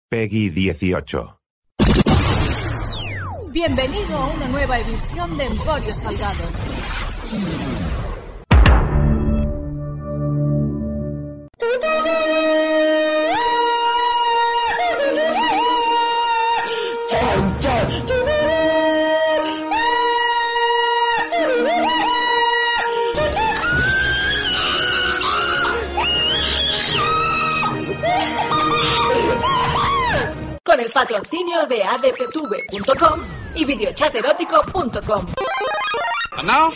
Peggy 18. Bienvenido a una nueva edición de Emporio Salgado. Con el patrocinio de adptv.com y videochaterótico.com. And now?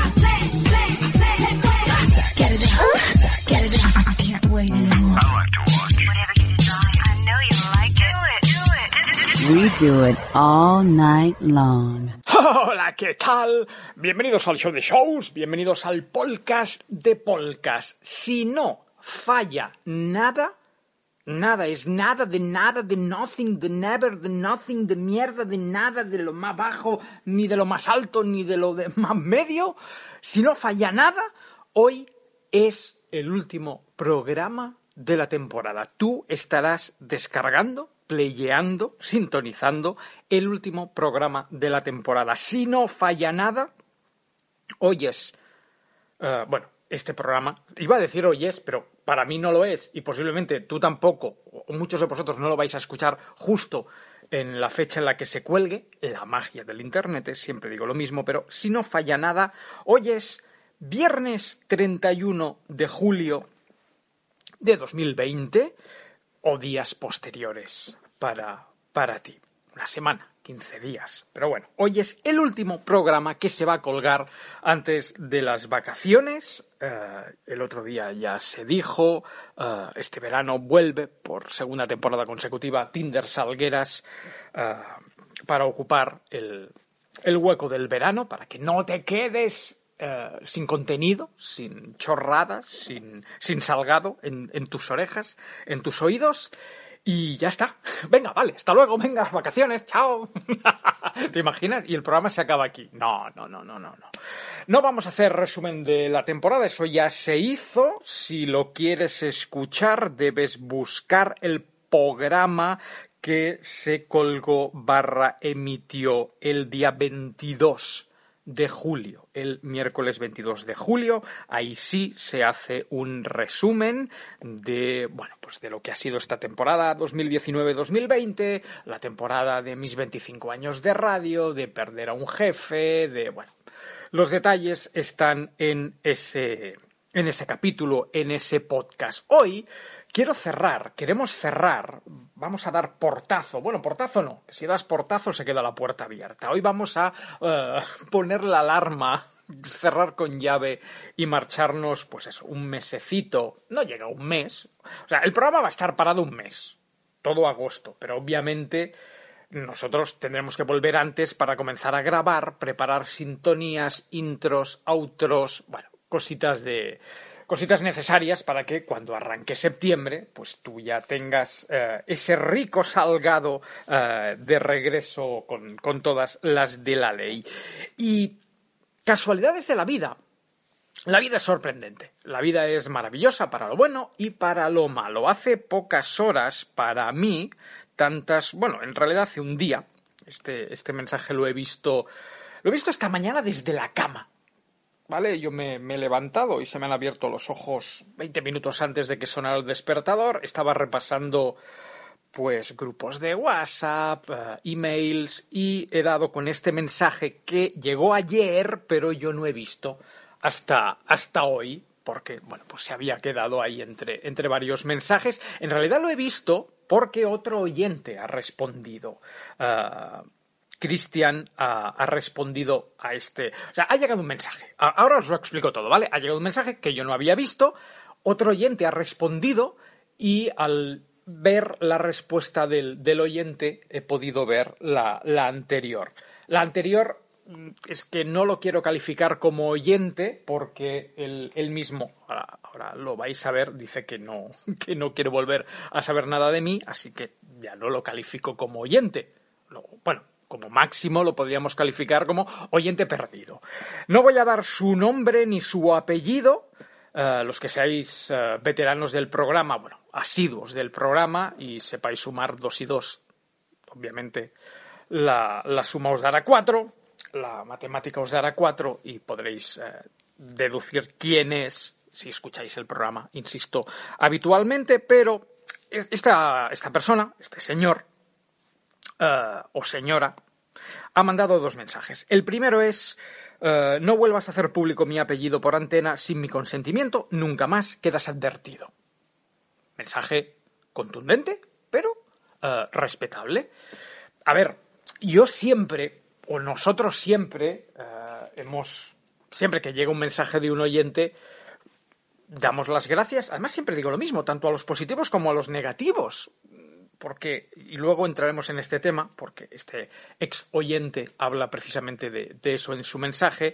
Get it on. I can't wait anymore. I like to watch. Whatever you desire. I know you like it. Do it. We do it all night long. Hola, ¿qué tal? Bienvenidos al show de shows, bienvenidos al podcast de podcast. Si no falla nada es nada, de nothing, de never, de nothing, de mierda, de nada, de lo más bajo, ni de lo más alto, ni de lo de más medio. Si no falla nada, hoy es el último programa de la temporada. Tú estarás descargando, playeando, sintonizando el último programa de la temporada. Si no falla nada, hoy es... este programa, iba a decir hoy es, pero para mí no lo es, y posiblemente tú tampoco, o muchos de vosotros no lo vais a escuchar justo en la fecha en la que se cuelgue. La magia del internet, siempre digo lo mismo, pero si no falla nada, hoy es viernes 31 de julio de 2020, o días posteriores para ti. Una semana, 15 días. Pero bueno, hoy es el último programa que se va a colgar antes de las vacaciones. El otro día ya se dijo, este verano vuelve por segunda temporada consecutiva Tinder Salgueras para ocupar el hueco del verano, para que no te quedes sin contenido, sin chorradas, sin salgado en tus orejas, en tus oídos. Y ya está. Venga, vale, hasta luego, venga, vacaciones, chao. ¿Te imaginas? Y el programa se acaba aquí. No. No vamos a hacer resumen de la temporada, eso ya se hizo. Si lo quieres escuchar, debes buscar el programa que se colgó / emitió el día 22 de julio, el miércoles 22 de julio. Ahí sí se hace un resumen de, pues de lo que ha sido esta temporada 2019-2020, la temporada de mis 25 años de radio, de perder a un jefe, los detalles están en ese capítulo, en ese podcast. Hoy queremos cerrar, vamos a dar portazo. Bueno, portazo no, si das portazo se queda la puerta abierta. Hoy vamos a poner la alarma, cerrar con llave y marcharnos, pues eso, un mesecito. No llega un mes, o sea, el programa va a estar parado un mes, todo agosto, pero obviamente nosotros tendremos que volver antes para comenzar a grabar, preparar sintonías, intros, outros, cositas necesarias para que cuando arranque septiembre, pues tú ya tengas ese rico salgado de regreso con todas las de la ley. Y casualidades de la vida. La vida es sorprendente. La vida es maravillosa para lo bueno y para lo malo. Hace pocas horas, para mí, en realidad hace un día, este mensaje lo he visto esta mañana desde la cama. ¿Vale? Yo me he levantado y se me han abierto los ojos 20 minutos antes de que sonara el despertador. Estaba repasando, pues, grupos de WhatsApp, emails, y he dado con este mensaje que llegó ayer, pero yo no he visto hasta hoy, porque, pues se había quedado ahí entre varios mensajes. En realidad lo he visto porque otro oyente ha respondido. Cristian ha respondido a este... O sea, ha llegado un mensaje. Ahora os lo explico todo, ¿vale? Ha llegado un mensaje que yo no había visto, otro oyente ha respondido y al ver la respuesta del oyente he podido ver la anterior. La anterior es que no lo quiero calificar como oyente porque él mismo, ahora lo vais a ver, dice que no quiere volver a saber nada de mí, así que ya no lo califico como oyente. Como máximo lo podríamos calificar como oyente perdido. No voy a dar su nombre ni su apellido, los que seáis veteranos del programa, bueno, asiduos del programa y sepáis sumar 2 y 2, obviamente la suma os dará 4, la matemática os dará 4 y podréis deducir quién es si escucháis el programa, insisto, habitualmente, pero esta persona, este señor o señora, ha mandado 2 mensajes. El primero es: no vuelvas a hacer público mi apellido por antena sin mi consentimiento, nunca más, quedas advertido. Mensaje contundente, pero respetable. A ver, yo siempre, o nosotros siempre, siempre que llega un mensaje de un oyente, damos las gracias. Además, siempre digo lo mismo, tanto a los positivos como a los negativos. Porque, y luego entraremos en este tema, porque este ex oyente habla precisamente de eso en su mensaje.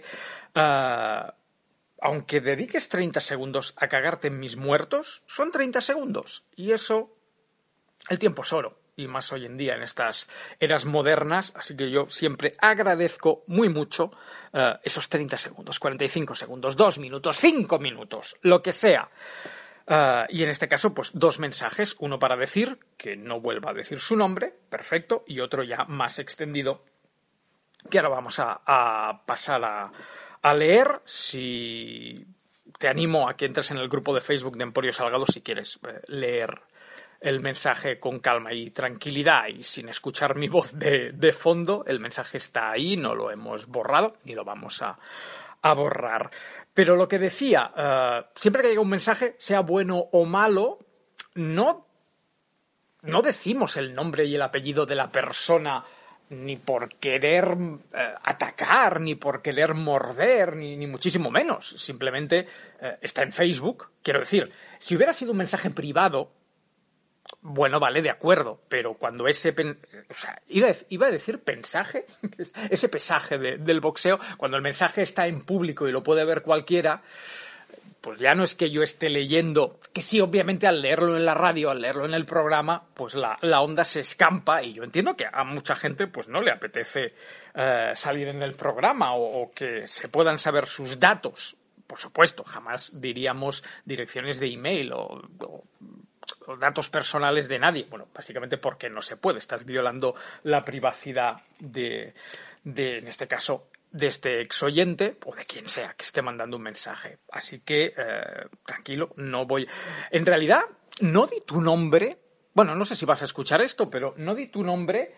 Aunque dediques 30 segundos a cagarte en mis muertos, son 30 segundos. Y eso, el tiempo es oro. Y más hoy en día, en estas eras modernas. Así que yo siempre agradezco muy mucho esos 30 segundos, 45 segundos, 2 minutos, 5 minutos, lo que sea. Y en este caso, pues 2 mensajes. Uno para decir que no vuelva a decir su nombre, perfecto. Y otro ya más extendido, que ahora vamos a pasar a leer. Si te animo a que entres en el grupo de Facebook de Emporio Salgado si quieres leer el mensaje con calma y tranquilidad y sin escuchar mi voz de fondo. El mensaje está ahí, no lo hemos borrado ni lo vamos a borrar. Pero lo que decía, siempre que llega un mensaje, sea bueno o malo, no decimos el nombre y el apellido de la persona ni por querer atacar, ni por querer morder, ni muchísimo menos. Simplemente está en Facebook. Quiero decir, si hubiera sido un mensaje privado, bueno, vale, de acuerdo, pero cuando iba a decir pensaje, ese pesaje del boxeo, cuando el mensaje está en público y lo puede ver cualquiera, pues ya no es que yo esté leyendo, que sí, obviamente al leerlo en la radio, al leerlo en el programa, pues la onda se escampa y yo entiendo que a mucha gente pues no le apetece salir en el programa o que se puedan saber sus datos. Por supuesto, jamás diríamos direcciones de email o datos personales de nadie. Bueno, básicamente porque no se puede. Estás violando la privacidad de en este caso, de este ex oyente o de quien sea que esté mandando un mensaje. Así que, tranquilo, no voy... En realidad, no di tu nombre... Bueno, no sé si vas a escuchar esto, pero no di tu nombre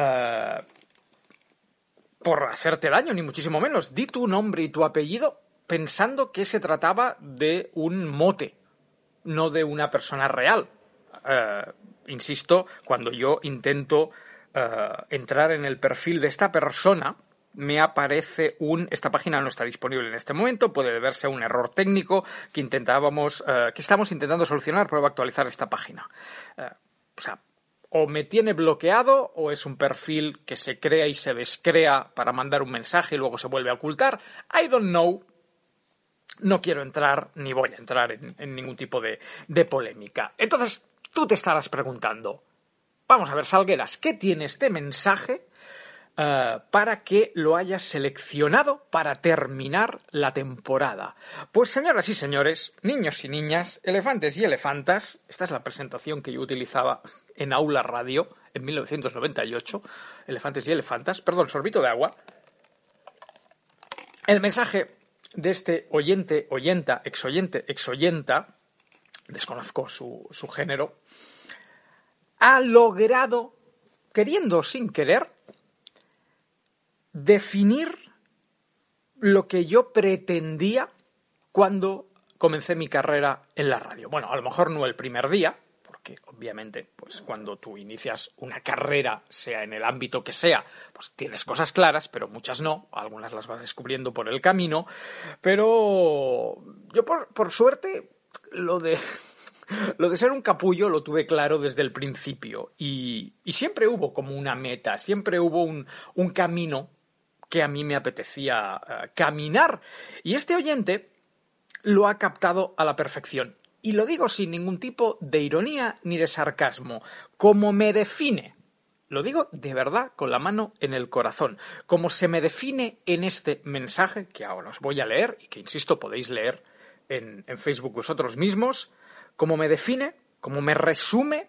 por hacerte daño, ni muchísimo menos. Di tu nombre y tu apellido pensando que se trataba de un mote, no de una persona real. Insisto, cuando yo intento entrar en el perfil de esta persona, me aparece esta página no está disponible en este momento, puede deberse a un error técnico que estamos intentando solucionar, prueba a actualizar esta página. O me tiene bloqueado o es un perfil que se crea y se descrea para mandar un mensaje y luego se vuelve a ocultar. I don't know. No quiero entrar, ni voy a entrar en ningún tipo de polémica. Entonces, tú te estarás preguntando, vamos a ver, Salgueras, ¿qué tiene este mensaje para que lo hayas seleccionado para terminar la temporada? Pues, señoras y señores, niños y niñas, elefantes y elefantas, esta es la presentación que yo utilizaba en Aula Radio en 1998, elefantes y elefantas, perdón, sorbito de agua. El mensaje de este oyente, oyenta, exoyenta, desconozco su género, ha logrado, queriendo o sin querer, definir lo que yo pretendía cuando comencé mi carrera en la radio. Bueno, a lo mejor no el primer día, porque obviamente pues cuando tú inicias una carrera, sea en el ámbito que sea, pues tienes cosas claras, pero muchas no, algunas las vas descubriendo por el camino, pero yo por suerte lo de ser un capullo lo tuve claro desde el principio y siempre hubo como una meta, siempre hubo un camino que a mí me apetecía caminar y este oyente lo ha captado a la perfección. Y lo digo sin ningún tipo de ironía ni de sarcasmo. Como me define, lo digo de verdad con la mano en el corazón, como se me define en este mensaje que ahora os voy a leer y que, insisto, podéis leer en Facebook vosotros mismos, cómo me define, cómo me resume,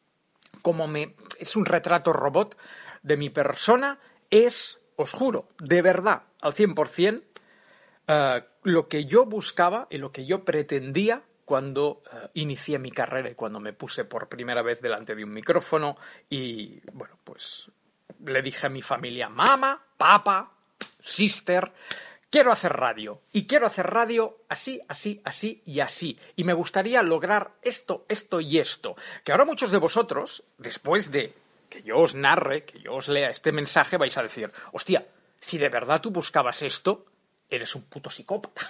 es un retrato robot de mi persona, es, os juro, de verdad, al 100%, lo que yo buscaba y lo que yo pretendía cuando inicié mi carrera y cuando me puse por primera vez delante de un micrófono y, bueno, pues le dije a mi familia, mamá, papá, sister, quiero hacer radio. Y quiero hacer radio así, así, así y así. Y me gustaría lograr esto, esto y esto. Que ahora muchos de vosotros, después de que yo os narre, que yo os lea este mensaje, vais a decir, hostia, si de verdad tú buscabas esto, eres un puto psicópata.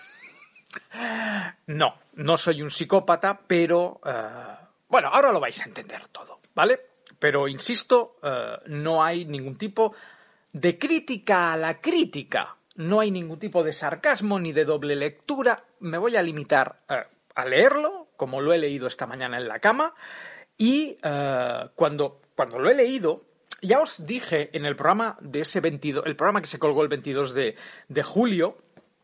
No soy un psicópata, pero... bueno, ahora lo vais a entender todo, ¿vale? Pero, insisto, no hay ningún tipo de crítica a la crítica. No hay ningún tipo de sarcasmo ni de doble lectura. Me voy a limitar a leerlo, como lo he leído esta mañana en la cama, y cuando lo he leído, ya os dije en el programa de ese 22, el programa que se colgó el 22 de julio,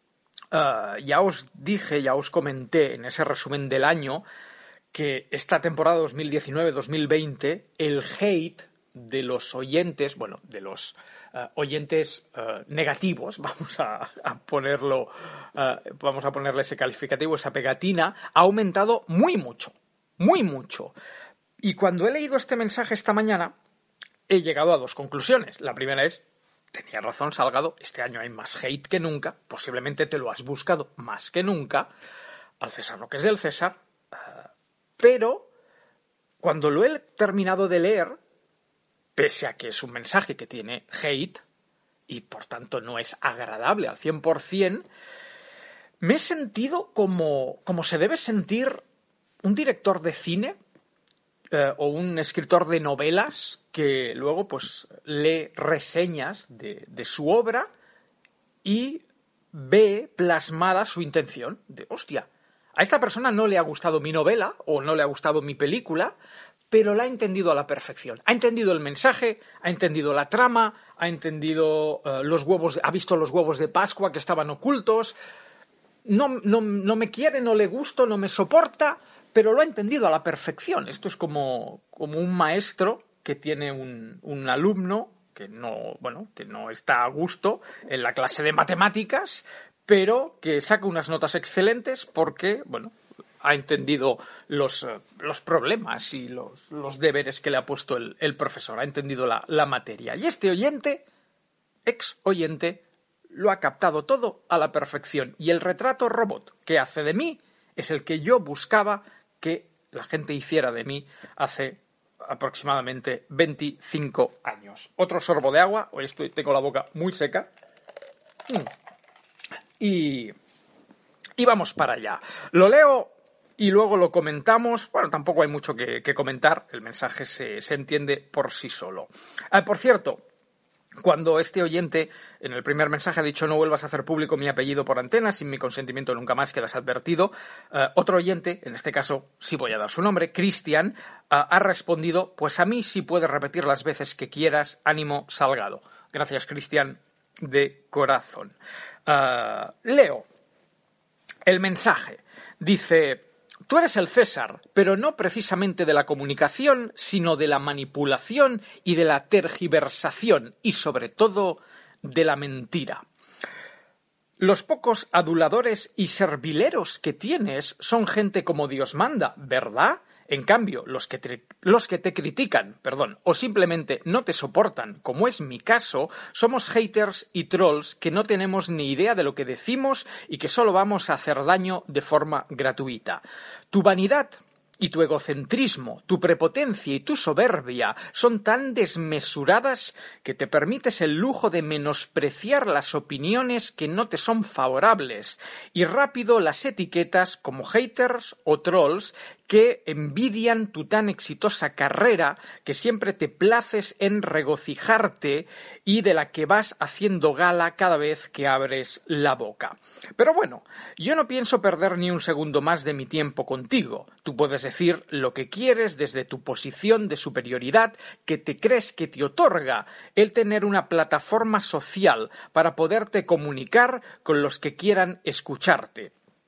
ya os dije, ya os comenté en ese resumen del año que esta temporada 2019-2020 el hate de los oyentes, bueno, de los oyentes negativos, vamos a ponerlo, vamos a ponerle ese calificativo, esa pegatina, ha aumentado muy mucho, muy mucho. Y cuando he leído este mensaje esta mañana, he llegado a dos conclusiones. La primera es, tenía razón Salgado, este año hay más hate que nunca, posiblemente te lo has buscado más que nunca, al César lo que es del César, pero cuando lo he terminado de leer, pese a que es un mensaje que tiene hate y por tanto no es agradable al 100%, me he sentido como se debe sentir un director de cine o un escritor de novelas que luego pues lee reseñas de su obra y ve plasmada su intención de, hostia, a esta persona no le ha gustado mi novela o no le ha gustado mi película, pero la ha entendido a la perfección. Ha entendido el mensaje, ha entendido la trama, ha entendido los huevos, ha visto los huevos de Pascua que estaban ocultos. No me quiere, no le gusto, no me soporta, pero lo ha entendido a la perfección. Esto es como un maestro que tiene un alumno que no está a gusto en la clase de matemáticas, pero que saca unas notas excelentes porque, bueno, ha entendido los problemas y los deberes que le ha puesto el profesor, ha entendido la materia. Y este oyente, ex oyente, lo ha captado todo a la perfección. Y el retrato robot que hace de mí es el que yo buscaba que la gente hiciera de mí hace aproximadamente 25 años. Otro sorbo de agua, hoy tengo la boca muy seca. Y vamos para allá. Lo leo y luego lo comentamos. Bueno, tampoco hay mucho que comentar. El mensaje se entiende por sí solo. Por cierto, cuando este oyente en el primer mensaje ha dicho no vuelvas a hacer público mi apellido por antena sin mi consentimiento nunca más, que lo has advertido, otro oyente, en este caso sí voy a dar su nombre, Cristian, ha respondido, pues a mí sí puedes repetir las veces que quieras, ánimo Salgado. Gracias, Cristian, de corazón. Leo el mensaje. Dice, tú eres el César, pero no precisamente de la comunicación, sino de la manipulación y de la tergiversación y sobre todo de la mentira. Los pocos aduladores y servileros que tienes son gente como Dios manda, ¿verdad? En cambio, los que te critican, o simplemente no te soportan, como es mi caso, somos haters y trolls que no tenemos ni idea de lo que decimos y que solo vamos a hacer daño de forma gratuita. Tu vanidad y tu egocentrismo, tu prepotencia y tu soberbia son tan desmesuradas que te permites el lujo de menospreciar las opiniones que no te son favorables y rápido las etiquetas como haters o trolls que envidian tu tan exitosa carrera que siempre te places en regocijarte y de la que vas haciendo gala cada vez que abres la boca. Pero bueno, yo no pienso perder ni un segundo más de mi tiempo contigo. Tú puedes decir lo que quieres desde tu posición de superioridad que te crees que te otorga el tener una plataforma social para poderte comunicar con los que quieran escucharte.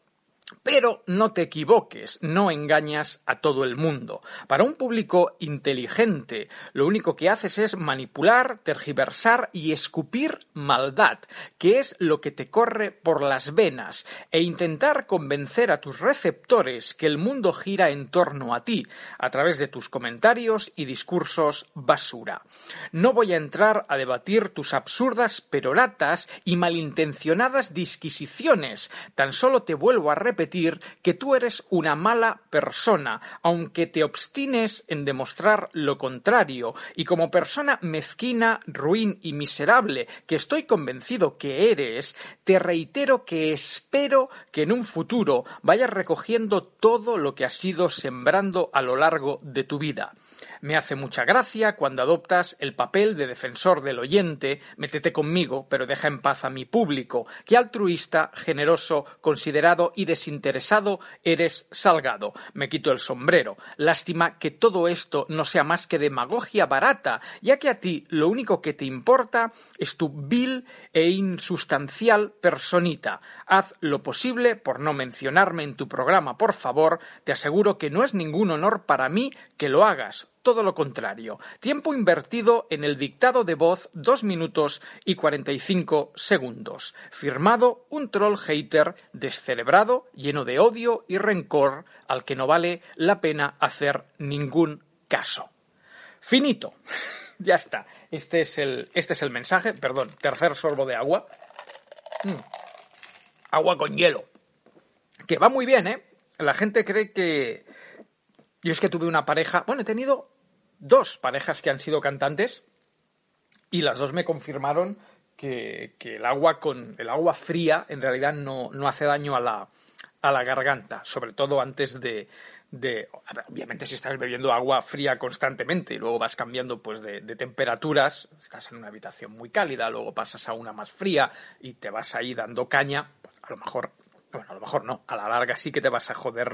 Pero no te equivoques, no engañas a todo el mundo. Para un público inteligente, lo único que haces es manipular, tergiversar y escupir maldad, que es lo que te corre por las venas, e intentar convencer a tus receptores que el mundo gira en torno a ti, a través de tus comentarios y discursos basura. No voy a entrar a debatir tus absurdas peroratas y malintencionadas disquisiciones, tan solo te vuelvo a repetir que tú eres una mala persona, aunque te obstines en demostrar lo contrario, y como persona mezquina, ruin y miserable que estoy convencido que eres, te reitero que espero que en un futuro vayas recogiendo todo lo que has ido sembrando a lo largo de tu vida. Me hace mucha gracia cuando adoptas el papel de defensor del oyente, métete conmigo, pero deja en paz a mi público, que altruista, generoso, considerado y desinteresado eres Salgado. Me quito el sombrero. Lástima que todo esto no sea más que demagogia barata, ya que a ti lo único que te importa es tu vil e insustancial personita. Haz lo posible por no mencionarme en tu programa, por favor. Te aseguro que no es ningún honor para mí que lo hagas. Todo lo contrario. Tiempo invertido en el dictado de voz 2 minutos y 45 segundos. Firmado un troll hater descerebrado, lleno de odio y rencor, al que no vale la pena hacer ningún caso. Finito. Ya está. Este es el mensaje. Perdón, tercer sorbo de agua. Agua con hielo. Que va muy bien, ¿eh? La gente cree que... Yo es que tuve una pareja... Bueno, he tenido 2 parejas que han sido cantantes y las 2 me confirmaron que el agua fría en realidad no hace daño a la garganta, sobre todo antes de obviamente si estás bebiendo agua fría constantemente y luego vas cambiando pues de temperaturas, estás en una habitación muy cálida, luego pasas a una más fría y te vas ahí dando caña, pues a lo mejor no, a la larga sí que te vas a joder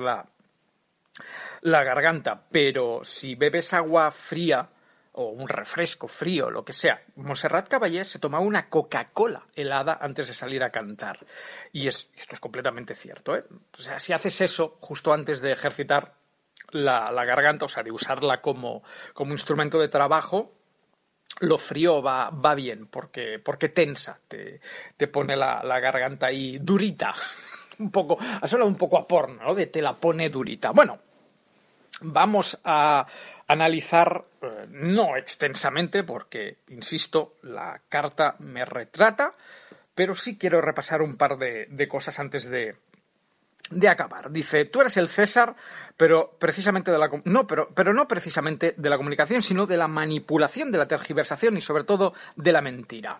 la garganta, pero si bebes agua fría o un refresco frío, lo que sea. Montserrat Caballé se tomaba una Coca-Cola helada antes de salir a cantar. Y esto es completamente cierto, ¿eh? O sea, si haces eso justo antes de ejercitar la garganta, o sea, de usarla como instrumento de trabajo, lo frío va bien, porque tensa, te pone la garganta ahí durita. Ha sonado un poco a porno, ¿no? De te la pone durita. Bueno, vamos a analizar, no extensamente, porque, insisto, la carta me retrata, pero sí quiero repasar un par de cosas antes de acabar. Dice, tú eres el César, pero precisamente no precisamente de la comunicación, sino de la manipulación, de la tergiversación y sobre todo de la mentira.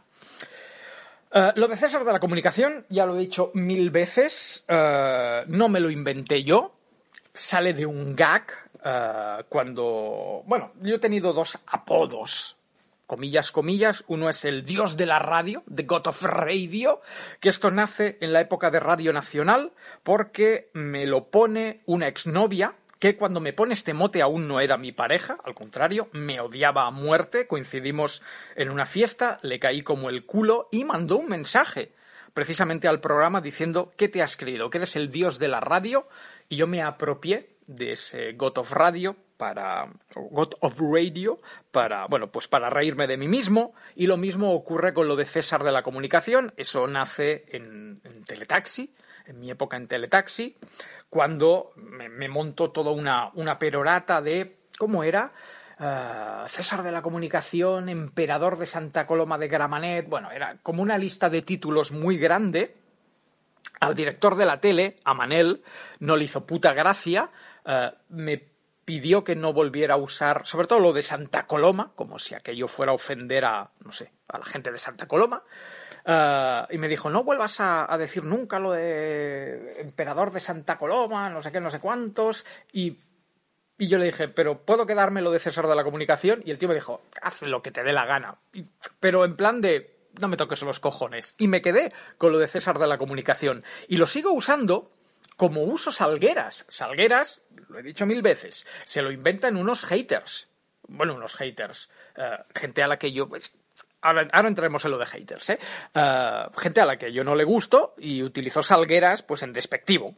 Lo de César de la comunicación, ya lo he dicho 1000 veces, no me lo inventé yo, sale de un gag cuando... Bueno, yo he tenido 2 apodos, comillas, uno es el dios de la radio, The God of Radio, que esto nace en la época de Radio Nacional porque me lo pone una exnovia, que cuando me pone este mote aún no era mi pareja, al contrario, me odiaba a muerte, coincidimos en una fiesta, le caí como el culo y mandó un mensaje precisamente al programa diciendo que te has creído, que eres el dios de la radio, y yo me apropié de ese God of Radio para reírme de mí mismo, y lo mismo ocurre con lo de César de la comunicación. Eso nace en Teletaxi, en mi época en Teletaxi, cuando me montó toda una perorata de, ¿cómo era? César de la comunicación, emperador de Santa Coloma de Gramenet. Bueno, era como una lista de títulos muy grande. Al director de la tele, a Manel, no le hizo puta gracia, me pidió que no volviera a usar, sobre todo lo de Santa Coloma, como si aquello fuera a ofender a la gente de Santa Coloma, y me dijo, no vuelvas a decir nunca lo de emperador de Santa Coloma, no sé qué, no sé cuántos, y yo le dije, pero ¿puedo quedarme lo de César de la comunicación? Y el tío me dijo, haz lo que te dé la gana, pero en plan de... no me toques los cojones. Y me quedé con lo de César de la comunicación. Y lo sigo usando como uso Salgueras. Salgueras, lo he dicho 1000 veces, se lo inventan unos haters. Bueno, unos haters. Gente a la que yo... Pues, ahora entraremos en lo de haters, ¿eh? Gente a la que yo no le gusto y utilizó Salgueras pues en despectivo.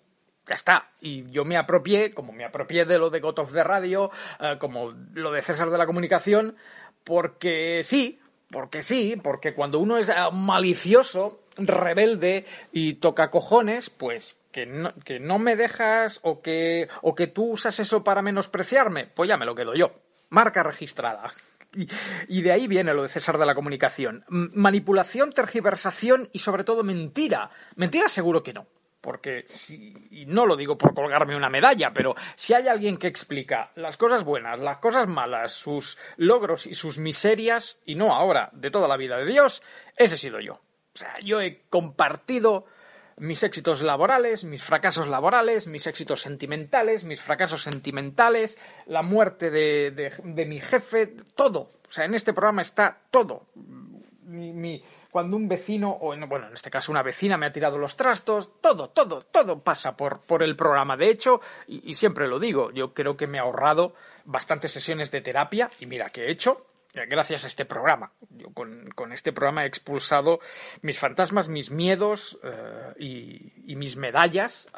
Ya está. Y yo me apropié, como me apropié de lo de God of the Radio, como lo de César de la Comunicación, porque cuando uno es malicioso, rebelde y toca cojones, pues que no me dejas o que tú usas eso para menospreciarme, pues ya me lo quedo yo. Marca registrada. Y de ahí viene lo de César de la Comunicación. Manipulación, tergiversación y sobre todo mentira. Mentira seguro que no. Porque, y no lo digo por colgarme una medalla, pero si hay alguien que explica las cosas buenas, las cosas malas, sus logros y sus miserias, y no ahora, de toda la vida de Dios, ese he sido yo. O sea, yo he compartido mis éxitos laborales, mis fracasos laborales, mis éxitos sentimentales, mis fracasos sentimentales, la muerte de mi jefe, todo. O sea, en este programa está todo. Cuando un vecino, o en este caso una vecina me ha tirado los trastos, todo pasa por el programa. De hecho, y siempre lo digo, yo creo que me he ahorrado bastantes sesiones de terapia, y mira que he hecho, gracias a este programa. Yo con este programa he expulsado mis fantasmas, mis miedos y mis medallas.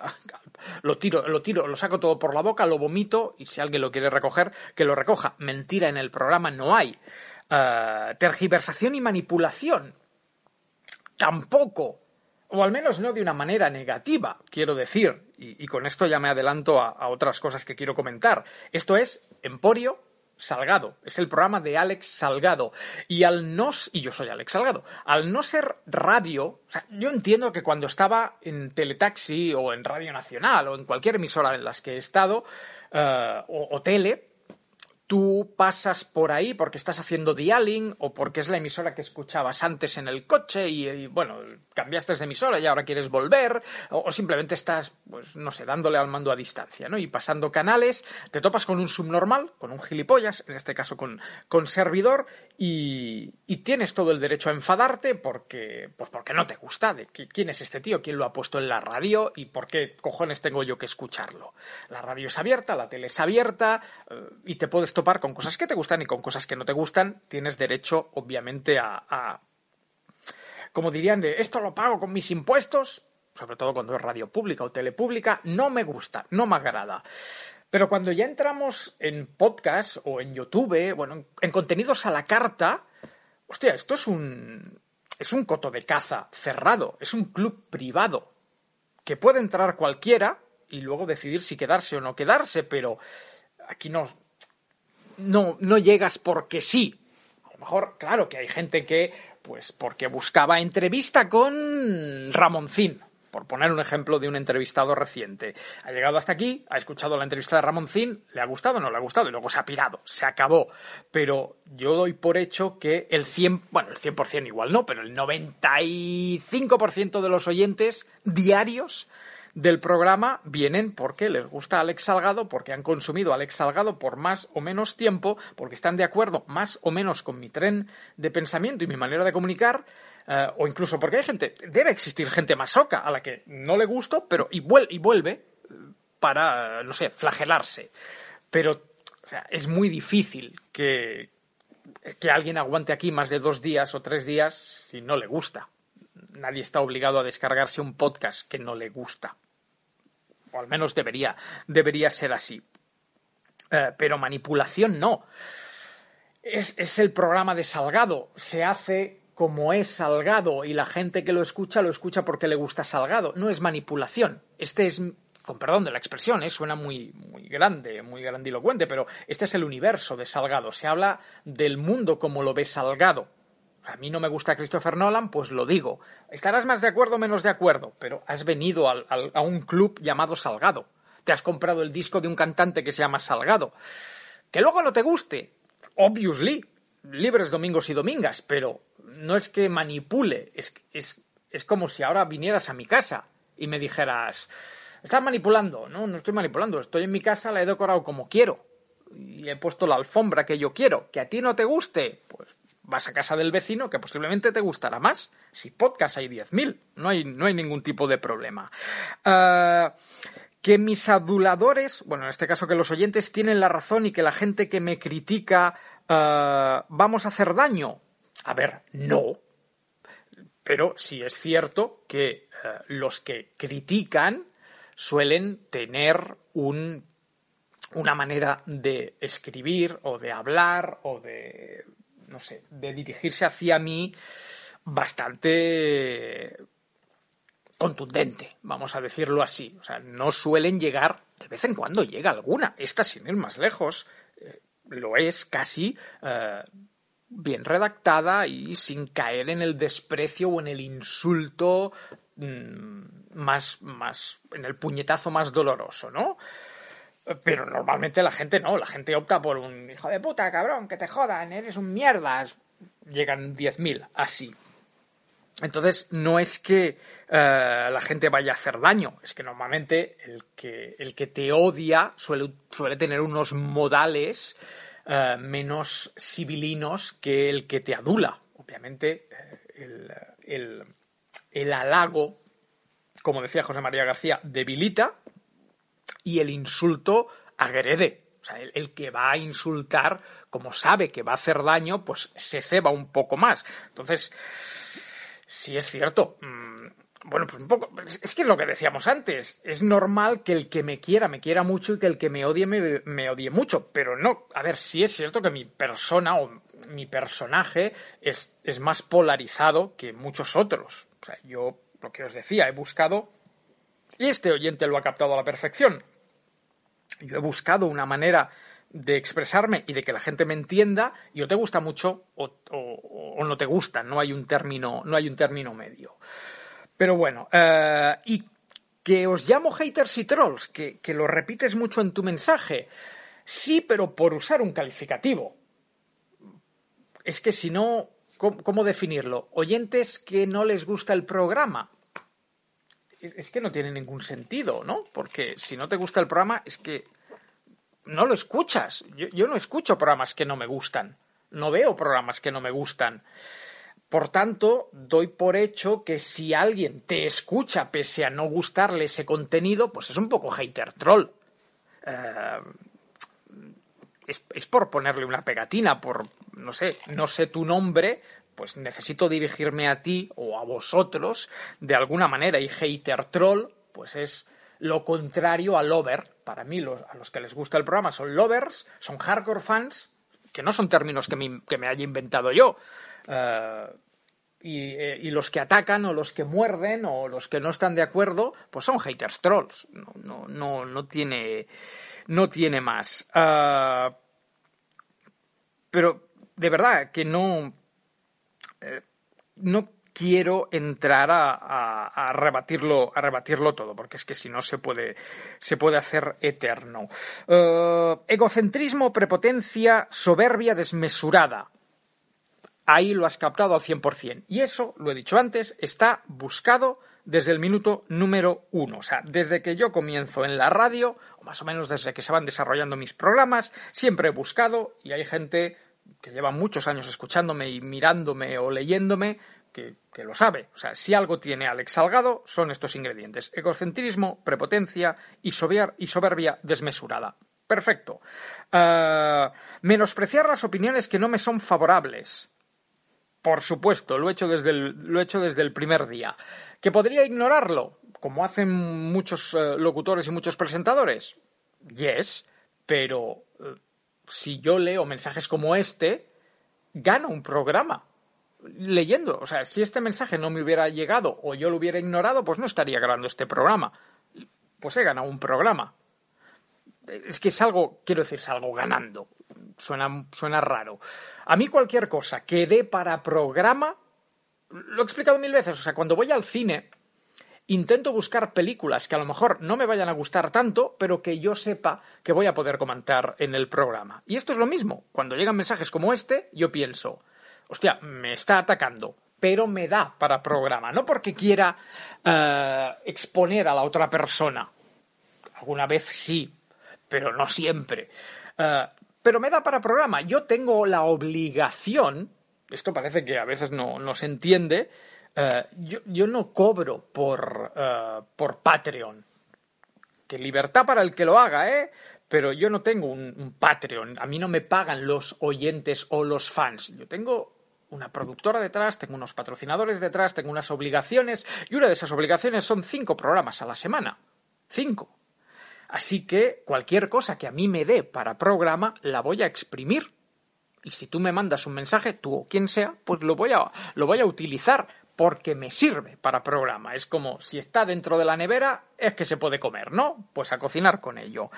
Lo saco todo por la boca, lo vomito, y si alguien lo quiere recoger, que lo recoja. Mentira en el programa no hay. Tergiversación y manipulación tampoco, o al menos no de una manera negativa, quiero decir, y con esto ya me adelanto a otras cosas que quiero comentar. Esto es Emporio Salgado, es el programa de Alex Salgado, y yo soy Alex Salgado, al no ser radio, o sea, yo entiendo que cuando estaba en Teletaxi o en Radio Nacional o en cualquier emisora en las que he estado, o tele, tú pasas por ahí porque estás haciendo dialing o porque es la emisora que escuchabas antes en el coche y cambiaste de emisora y ahora quieres volver, o simplemente estás, pues no sé, dándole al mando a distancia, ¿no? Y pasando canales, te topas con un subnormal, con un gilipollas, en este caso con servidor, y tienes todo el derecho a enfadarte porque no te gusta. De quién es este tío, quién lo ha puesto en la radio y por qué cojones tengo yo que escucharlo. La radio es abierta, la tele es abierta, y te puedes topar con cosas que te gustan y con cosas que no te gustan. Tienes derecho, obviamente, a como dirían, de esto lo pago con mis impuestos, sobre todo cuando es radio pública o tele pública, no me gusta, no me agrada. Pero cuando ya entramos en podcast o en YouTube, en contenidos a la carta, hostia, esto es un coto de caza cerrado, es un club privado, que puede entrar cualquiera y luego decidir si quedarse o no quedarse, pero aquí no llegas porque sí. A lo mejor, claro que hay gente que, pues porque buscaba entrevista con Ramoncín, por poner un ejemplo de un entrevistado reciente. Ha llegado hasta aquí, ha escuchado la entrevista de Ramoncín, le ha gustado o no le ha gustado, y luego se ha pirado, se acabó. Pero yo doy por hecho que el 100% igual no, pero el 95% de los oyentes diarios del programa vienen porque les gusta Alex Salgado, porque han consumido Alex Salgado por más o menos tiempo, porque están de acuerdo más o menos con mi tren de pensamiento y mi manera de comunicar, o incluso porque debe existir gente masoca a la que no le gusto, pero y vuelve para, no sé, flagelarse. Pero, o sea, es muy difícil que alguien aguante aquí más de 2 días o 3 días si no le gusta. Nadie está obligado a descargarse un podcast que no le gusta. O al menos debería ser así. Pero manipulación no. Es el programa de Salgado. Se hace como es Salgado y la gente que lo escucha porque le gusta Salgado. No es manipulación. Este es, con perdón de la expresión, suena muy, muy grande, muy grandilocuente, pero este es el universo de Salgado. Se habla del mundo como lo ve Salgado. A mí no me gusta Christopher Nolan, pues lo digo. Estarás más de acuerdo o menos de acuerdo, pero has venido a un club llamado Salgado. Te has comprado el disco de un cantante que se llama Salgado. Que luego no te guste, obviously, libres domingos y domingas, pero no es que manipule, es como si ahora vinieras a mi casa y me dijeras, ¿estás manipulando? No estoy manipulando, estoy en mi casa, la he decorado como quiero y he puesto la alfombra que yo quiero. ¿Que a ti no te guste? Pues vas a casa del vecino, que posiblemente te gustará más. Si podcast hay 10.000, no hay ningún tipo de problema. Que mis aduladores, en este caso que los oyentes tienen la razón y que la gente que me critica vamos a hacer daño. A ver, no. Pero sí es cierto que los que critican suelen tener una manera de escribir o de hablar o de, no sé, de dirigirse hacia mí bastante contundente, vamos a decirlo así. O sea, no suelen llegar, de vez en cuando llega alguna, esta sin ir más lejos, lo es casi bien redactada y sin caer en el desprecio o en el insulto más en el puñetazo más doloroso, ¿no? Pero normalmente la gente no, la gente opta por un hijo de puta, cabrón, que te jodan, eres un mierdas. Llegan 10.000 así. Entonces no es que la gente vaya a hacer daño, es que normalmente el que te odia suele tener unos modales menos civilinos que el que te adula. Obviamente el halago, como decía José María García, debilita y el insulto agrede. O sea, el que va a insultar, como sabe que va a hacer daño, pues se ceba un poco más. Entonces, sí es cierto. Bueno, pues un poco. Es que es lo que decíamos antes. Es normal que el que me quiera mucho y que el que me odie me odie mucho. Pero no. A ver, sí es cierto que mi persona o mi personaje es más polarizado que muchos otros. O sea, yo, lo que os decía, he buscado. Y este oyente lo ha captado a la perfección. Yo he buscado una manera de expresarme y de que la gente me entienda, y o te gusta mucho o no te gusta, no hay un término medio. Pero bueno, y que os llamo haters y trolls, que lo repites mucho en tu mensaje. Sí, pero por usar un calificativo. Es que si no, ¿cómo definirlo? Oyentes que no les gusta el programa. Es que no tiene ningún sentido, ¿no? Porque si no te gusta el programa es que no lo escuchas. Yo no escucho programas que no me gustan. No veo programas que no me gustan. Por tanto, doy por hecho que si alguien te escucha pese a no gustarle ese contenido, pues es un poco hater troll. Es por ponerle una pegatina, por, no sé tu nombre, pues necesito dirigirme a ti o a vosotros de alguna manera. Y hater troll, pues es lo contrario a lover. Para mí, a los que les gusta el programa son lovers, son hardcore fans, que no son términos que me haya inventado yo. Y los que atacan o los que muerden o los que no están de acuerdo, pues son haters trolls. No tiene más. Pero de verdad que no quiero entrar a rebatirlo todo, porque es que si no se puede hacer eterno. Egocentrismo, prepotencia, soberbia desmesurada. Ahí lo has captado al 100%. Y eso, lo he dicho antes, está buscado desde el minuto número 1. O sea, desde que yo comienzo en la radio, o más o menos desde que se van desarrollando mis programas, siempre he buscado, y hay gente que lleva muchos años escuchándome y mirándome o leyéndome, que lo sabe. O sea, si algo tiene Alex Salgado, son estos ingredientes: egocentrismo, prepotencia y soberbia desmesurada. Perfecto. Menospreciar las opiniones que no me son favorables. Por supuesto, lo he hecho desde el primer día. ¿Que podría ignorarlo, como hacen muchos locutores y muchos presentadores? Yes, pero si yo leo mensajes como este, gano un programa leyendo. O sea, si este mensaje no me hubiera llegado o yo lo hubiera ignorado, pues no estaría grabando este programa. Pues he ganado un programa. Es que es algo ganando. Suena raro. A mí cualquier cosa que dé para programa, lo he explicado 1000 veces. O sea, cuando voy al cine, intento buscar películas que a lo mejor no me vayan a gustar tanto, pero que yo sepa que voy a poder comentar en el programa. Y esto es lo mismo. Cuando llegan mensajes como este, yo pienso, hostia, me está atacando, pero me da para programa. No porque quiera exponer a la otra persona. Alguna vez sí, pero no siempre. Pero me da para programa. Yo tengo la obligación, esto parece que a veces no se entiende, yo no cobro por Patreon. Que libertad para el que lo haga, pero yo no tengo un Patreon. A mí no me pagan los oyentes o los fans. Yo tengo una productora detrás, tengo unos patrocinadores detrás, tengo unas obligaciones, y una de esas obligaciones son 5 programas a la semana. 5. Así que cualquier cosa que a mí me dé para programa la voy a exprimir. Y si tú me mandas un mensaje, tú o quien sea, pues lo voy a utilizar porque me sirve para programa. Es como si está dentro de la nevera, es que se puede comer, ¿no? Pues a cocinar con ello.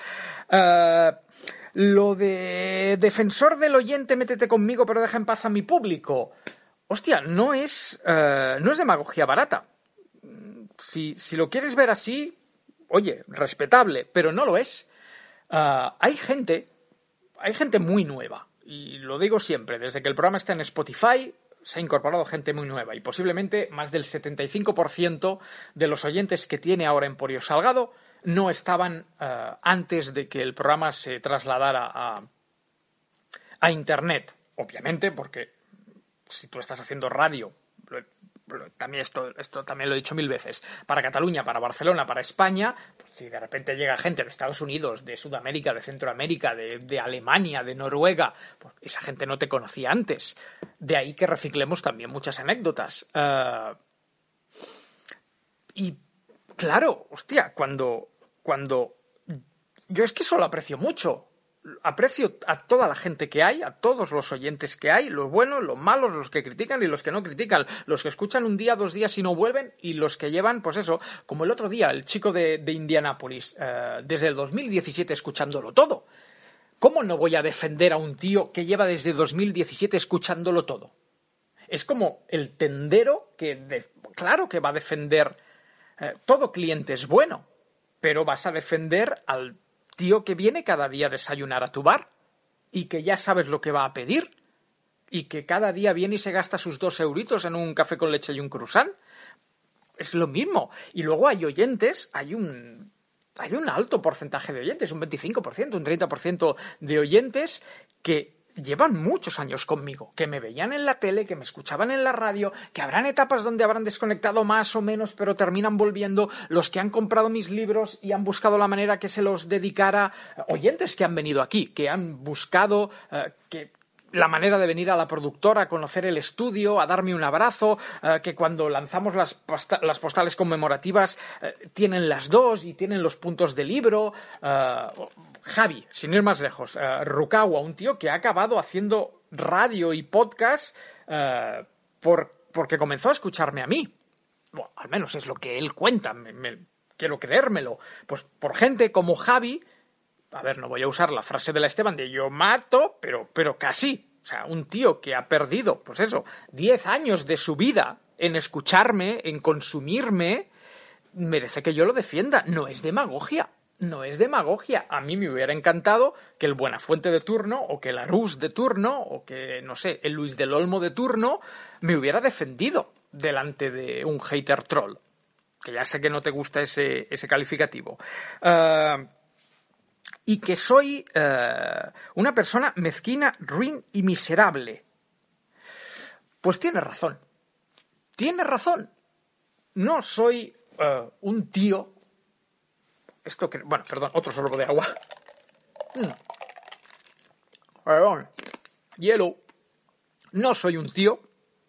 Lo de defensor del oyente, métete conmigo pero deja en paz a mi público. Hostia, no es demagogia barata. Si lo quieres ver así, oye, respetable, pero no lo es. Hay gente muy nueva, y lo digo siempre, desde que el programa está en Spotify se ha incorporado gente muy nueva, y posiblemente más del 75% de los oyentes que tiene ahora Emporio Salgado no estaban antes de que el programa se trasladara a Internet. Obviamente, porque si tú estás haciendo radio, también esto también lo he dicho 1000 veces, para Cataluña, para Barcelona, para España, pues si de repente llega gente de Estados Unidos, de Sudamérica, de Centroamérica, de Alemania, de Noruega, pues esa gente no te conocía antes. De ahí que reciclemos también muchas anécdotas. Y claro, hostia, cuando yo es que eso lo aprecio mucho. Aprecio a toda la gente que hay, a todos los oyentes que hay, los buenos, los malos, los que critican y los que no critican, los que escuchan un día, 2 días y no vuelven, y los que llevan, pues eso, como el otro día, el chico de Indianápolis, desde el 2017 escuchándolo todo. ¿Cómo no voy a defender a un tío que lleva desde 2017 escuchándolo todo? Es como el tendero claro que va a defender, todo cliente es bueno, pero vas a defender al tío que viene cada día a desayunar a tu bar y que ya sabes lo que va a pedir y que cada día viene y se gasta sus 2 euritos en un café con leche y un croissant. Es lo mismo. Y luego hay oyentes, hay un alto porcentaje de oyentes, un 25%, un 30% de oyentes que llevan muchos años conmigo, que me veían en la tele, que me escuchaban en la radio, que habrán etapas donde habrán desconectado más o menos, pero terminan volviendo, los que han comprado mis libros y han buscado la manera que se los dedicara, oyentes que han venido aquí, que han buscado la manera de venir a la productora, a conocer el estudio, a darme un abrazo, que cuando lanzamos las postales conmemorativas tienen las 2 y tienen los puntos de libro. Javi, sin ir más lejos, Rukawa, un tío que ha acabado haciendo radio y podcast porque comenzó a escucharme a mí. Bueno, al menos es lo que él cuenta, quiero creérmelo. Pues por gente como Javi. A ver, no voy a usar la frase de la Esteban de yo mato, pero casi. O sea, un tío que ha perdido, pues eso, 10 años de su vida en escucharme, en consumirme, merece que yo lo defienda. No es demagogia. No es demagogia. A mí me hubiera encantado que el Buenafuente de turno, o que el Arús de turno, o que, no sé, el Luis del Olmo de turno, me hubiera defendido delante de un hater troll. Que ya sé que no te gusta ese calificativo. Y que soy una persona mezquina, ruin y miserable. Pues tienes razón. Tienes razón. No soy un tío. Perdón, otro sorbo de agua. Perdón. Hielo. No soy un tío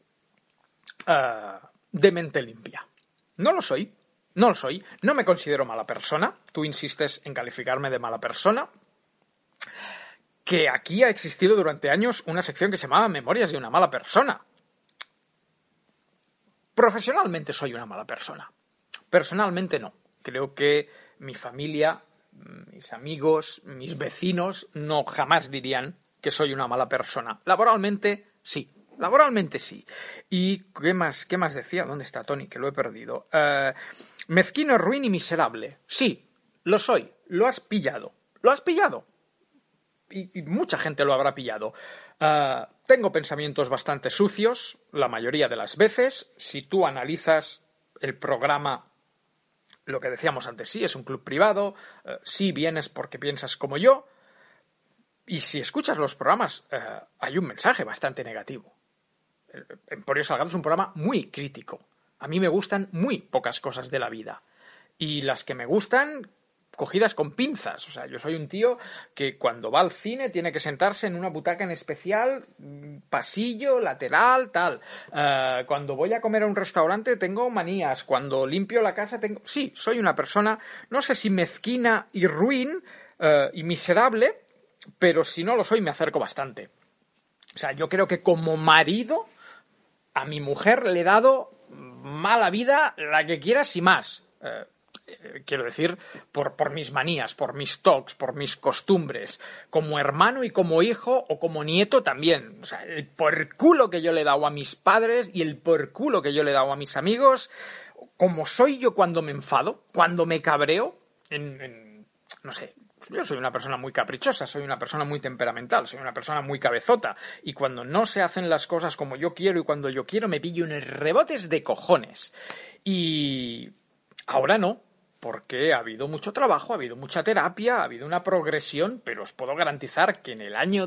de mente limpia. No lo soy. No lo soy, no me considero mala persona. Tú insistes en calificarme de mala persona. Que aquí ha existido durante años una sección que se llamaba Memorias de una mala persona. Profesionalmente soy una mala persona. Personalmente no. Creo que mi familia, mis amigos, mis vecinos no jamás dirían que soy una mala persona. Laboralmente sí. Laboralmente sí. ¿Y qué más decía? ¿Dónde está Tony? Que lo he perdido. Mezquino, ruin y miserable. Sí, lo soy. Lo has pillado. Lo has pillado. Y mucha gente lo habrá pillado. Tengo pensamientos bastante sucios, la mayoría de las veces. Si tú analizas el programa, lo que decíamos antes, sí, es un club privado, sí vienes porque piensas como yo. Y si escuchas los programas, hay un mensaje bastante negativo. Emporio Salgado es un programa muy crítico. A mí me gustan muy pocas cosas de la vida. Y las que me gustan, cogidas con pinzas. O sea, yo soy un tío que cuando va al cine tiene que sentarse en una butaca en especial, pasillo, lateral, tal. Cuando voy a comer a un restaurante tengo manías. Cuando limpio la casa tengo... Sí, soy una persona, no sé si mezquina y ruin y miserable, pero si no lo soy me acerco bastante. O sea, yo creo que como marido a mi mujer le he dado mala vida, la que quieras y más. Quiero decir, por mis manías, por mis tocs, por mis costumbres. Como hermano y como hijo o como nieto también. O sea, el porculo que yo le he dado a mis padres y el porculo que yo le he dado a mis amigos. Como soy yo cuando me enfado, cuando me cabreo, no sé... Yo soy una persona muy caprichosa, soy una persona muy temperamental, soy una persona muy cabezota. Y cuando no se hacen las cosas como yo quiero y cuando yo quiero, me pillo unos rebotes de cojones. Y ahora no, porque ha habido mucho trabajo, ha habido mucha terapia, ha habido una progresión, pero os puedo garantizar que en el año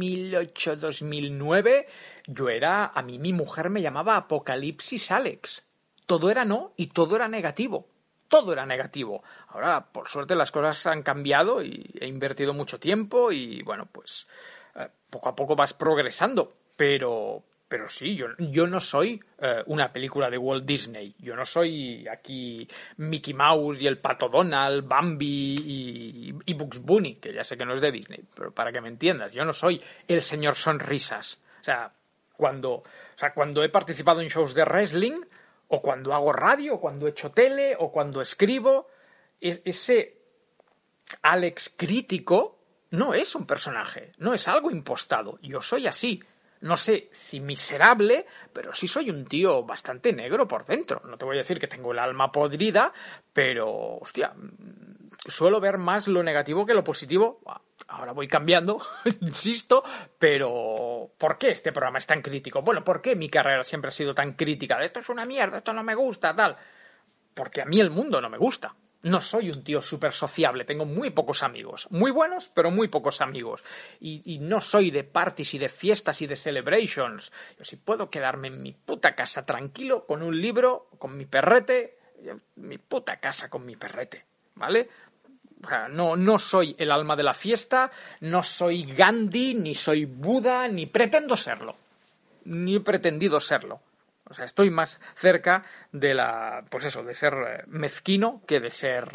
2008-2009 a mí mi mujer me llamaba Apocalipsis Alex. Todo era no y todo era negativo. Todo era negativo. Ahora, por suerte, las cosas han cambiado y he invertido mucho tiempo y, bueno, pues poco a poco vas progresando. Pero sí, yo no soy una película de Walt Disney. Yo no soy aquí Mickey Mouse y el Pato Donald, Bambi y Bugs Bunny, que ya sé que no es de Disney, pero para que me entiendas, yo no soy el señor Sonrisas. O sea, cuando he participado en shows de wrestling... o cuando hago radio, o cuando he hecho tele, o cuando escribo, ese Alex crítico no es un personaje, no es algo impostado. Yo soy así. No sé si miserable, pero sí soy un tío bastante negro por dentro. No te voy a decir que tengo el alma podrida, pero, hostia, suelo ver más lo negativo que lo positivo. Ahora voy cambiando, insisto, pero ¿por qué este programa es tan crítico? Bueno, ¿por qué mi carrera siempre ha sido tan crítica? Esto es una mierda, esto no me gusta, tal. Porque a mí el mundo no me gusta. No soy un tío súper sociable, tengo muy pocos amigos. Muy buenos, pero muy pocos amigos. Y no soy de parties y de fiestas y de celebrations. Yo sí puedo quedarme en mi puta casa tranquilo, con un libro, con mi perrete, mi puta casa con mi perrete, ¿vale? O sea, no soy el alma de la fiesta, no soy Gandhi, ni soy Buda, ni pretendo serlo. Ni he pretendido serlo. O sea, estoy más cerca de de ser mezquino que de ser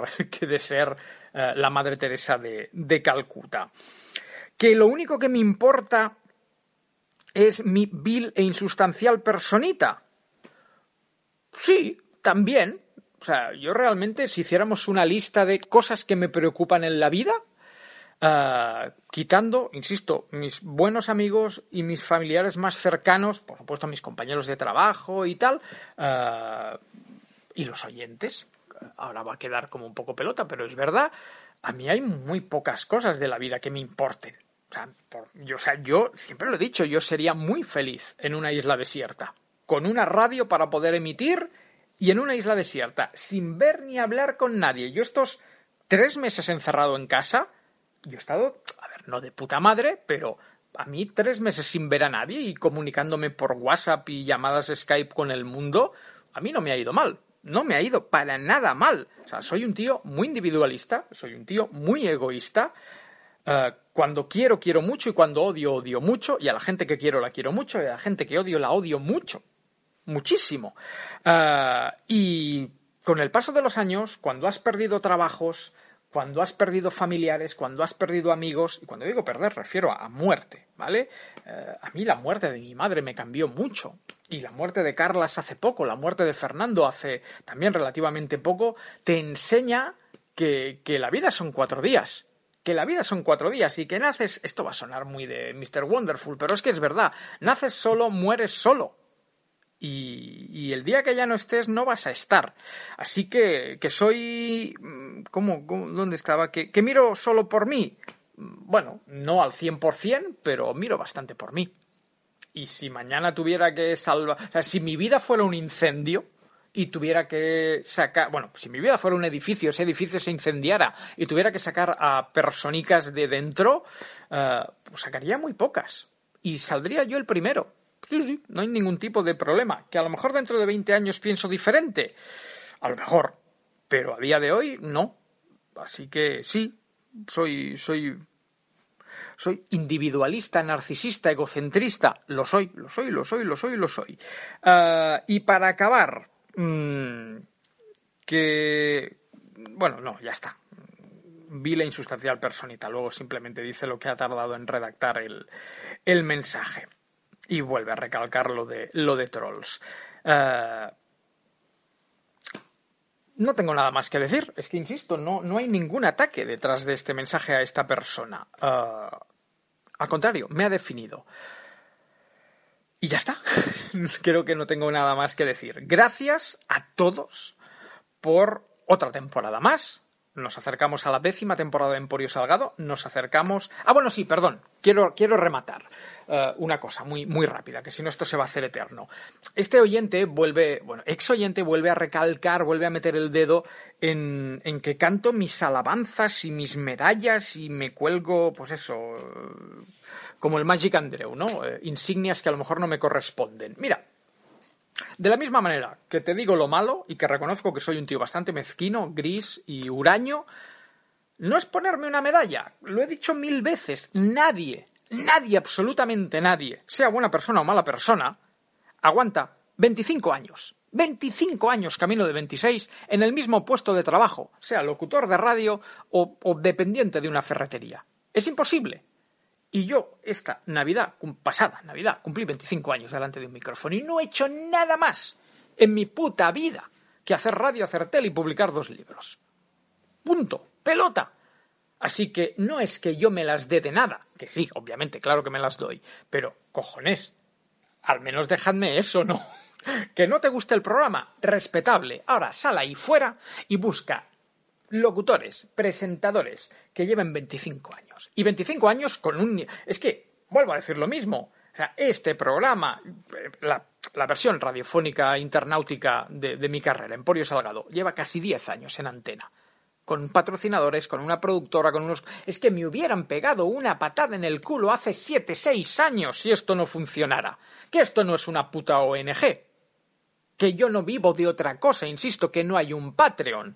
la Madre Teresa de Calcuta. Que lo único que me importa es mi vil e insustancial personita. Sí, también. O sea, yo realmente, si hiciéramos una lista de cosas que me preocupan en la vida, quitando, insisto, mis buenos amigos y mis familiares más cercanos, por supuesto mis compañeros de trabajo y tal, y los oyentes, ahora va a quedar como un poco pelota, pero es verdad, a mí hay muy pocas cosas de la vida que me importen. O sea, yo siempre lo he dicho, yo sería muy feliz en una isla desierta, con una radio para poder emitir y en una isla desierta, sin ver ni hablar con nadie. Yo estos 3 meses encerrado en casa, yo he estado, a ver, no de puta madre, pero a mí 3 meses sin ver a nadie y comunicándome por WhatsApp y llamadas Skype con el mundo, a mí no me ha ido mal. No me ha ido para nada mal. O sea, soy un tío muy individualista, soy un tío muy egoísta. Cuando quiero mucho y cuando odio mucho. Y a la gente que quiero la quiero mucho y a la gente que odio la odio mucho. Muchísimo. Y con el paso de los años, cuando has perdido trabajos, cuando has perdido familiares, cuando has perdido amigos, y cuando digo perder refiero a muerte, ¿vale? A mí la muerte de mi madre me cambió mucho, y la muerte de Carlas hace poco, la muerte de Fernando hace también relativamente poco, te enseña que la vida son 4 días, que la vida son 4 días y que naces, esto va a sonar muy de Mr. Wonderful, pero es que es verdad, naces solo, mueres solo. Y el día que ya no estés no vas a estar. Así que soy... ¿Dónde estaba? Que miro solo por mí. Bueno, no al 100%, pero miro bastante por mí. Y si mañana tuviera que salvar... O sea, si mi vida fuera un incendio y tuviera que sacar... Bueno, si mi vida fuera un edificio, ese edificio se incendiara y tuviera que sacar a personicas de dentro, pues sacaría muy pocas. Y saldría yo el primero. Sí, no hay ningún tipo de problema. Que a lo mejor dentro de 20 años pienso diferente. A lo mejor. Pero a día de hoy, no. Así que sí, soy individualista, narcisista, egocentrista. Lo soy. Y para acabar, ya está. Vi la insustancial personita. Luego simplemente dice lo que ha tardado en redactar el mensaje. Y vuelve a recalcar lo de Trolls. No tengo nada más que decir. Es que, insisto, no hay ningún ataque detrás de este mensaje a esta persona. Al contrario, me ha definido. Y ya está. Creo que no tengo nada más que decir. Gracias a todos por otra temporada más. Nos acercamos a la 10ª temporada de Emporio Salgado. Nos acercamos... Quiero rematar una cosa muy, muy rápida, que si no esto se va a hacer eterno. Este oyente ex oyente vuelve a recalcar, vuelve a meter el dedo en que canto mis alabanzas y mis medallas y me cuelgo, pues eso, como el Magic Andreu, ¿no? Insignias que a lo mejor no me corresponden. Mira, de la misma manera que te digo lo malo y que reconozco que soy un tío bastante mezquino, gris y huraño, no es ponerme una medalla. Lo he dicho 1000 veces. Nadie, absolutamente nadie, sea buena persona o mala persona, aguanta 25 años. 25 años, camino de 26, en el mismo puesto de trabajo, sea locutor de radio o dependiente de una ferretería. Es imposible. Y yo, pasada Navidad, cumplí 25 años delante de un micrófono y no he hecho nada más en mi puta vida que hacer radio, hacer tele y publicar 2 libros. Punto. Pelota. Así que no es que yo me las dé de nada, que sí, obviamente, claro que me las doy, pero, cojones, al menos dejadme eso, ¿no? Que no te guste el programa, respetable. Ahora, sal ahí fuera y busca locutores, presentadores que lleven 25 años. Y 25 años con un... Es que, vuelvo a decir lo mismo. O sea, este programa, la versión radiofónica internautica de mi carrera, Emporio Salgado, lleva casi 10 años en antena. Con patrocinadores, con una productora, con unos... Es que me hubieran pegado una patada en el culo hace 7, 6 años si esto no funcionara. Que esto no es una puta ONG. Que yo no vivo de otra cosa, insisto, que no hay un Patreon.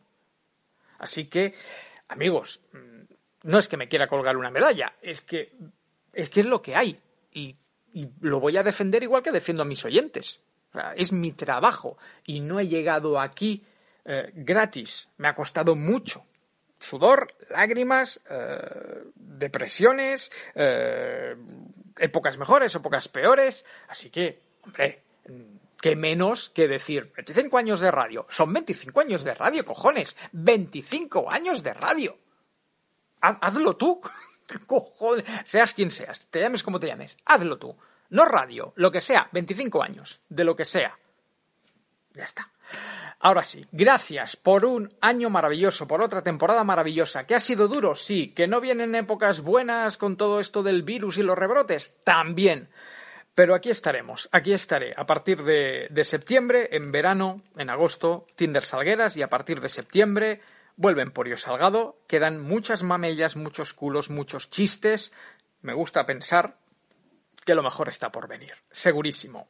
Así que, amigos, no es que me quiera colgar una medalla, es que es lo que hay. Y lo voy a defender igual que defiendo a mis oyentes. O sea, es mi trabajo y no he llegado aquí gratis. Me ha costado mucho. Sudor, lágrimas, depresiones, épocas mejores, épocas peores. Así que, hombre... ¿Qué menos que decir 25 años de radio? Son 25 años de radio, cojones. 25 años de radio. Hazlo tú. Cojones. Seas quien seas, te llames como te llames. Hazlo tú. No radio, lo que sea. 25 años, de lo que sea. Ya está. Ahora sí, gracias por un año maravilloso, por otra temporada maravillosa. ¿Que ha sido duro? Sí. ¿Que no vienen épocas buenas con todo esto del virus y los rebrotes? También. Pero aquí estaremos, aquí estaré a partir de septiembre, en verano, en agosto, Tinder Salgueras, y a partir de septiembre vuelve Emporio Salgado. Quedan muchas mamellas, muchos culos, muchos chistes. Me gusta pensar que lo mejor está por venir, segurísimo.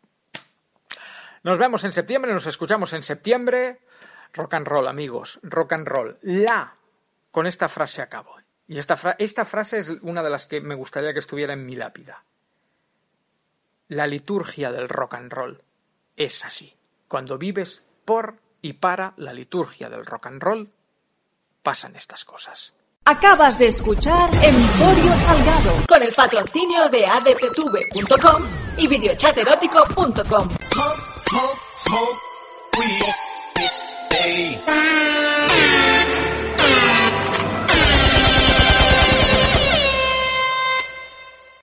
Nos vemos en septiembre, nos escuchamos en septiembre. Rock and roll, amigos, rock and roll. Con esta frase acabo. Y esta frase es una de las que me gustaría que estuviera en mi lápida. La liturgia del rock and roll es así. Cuando vives por y para la liturgia del rock and roll, pasan estas cosas. Acabas de escuchar Emporio Salgado con el patrocinio de adptv.com y videochaterótico.com. Smoke, weed, hey.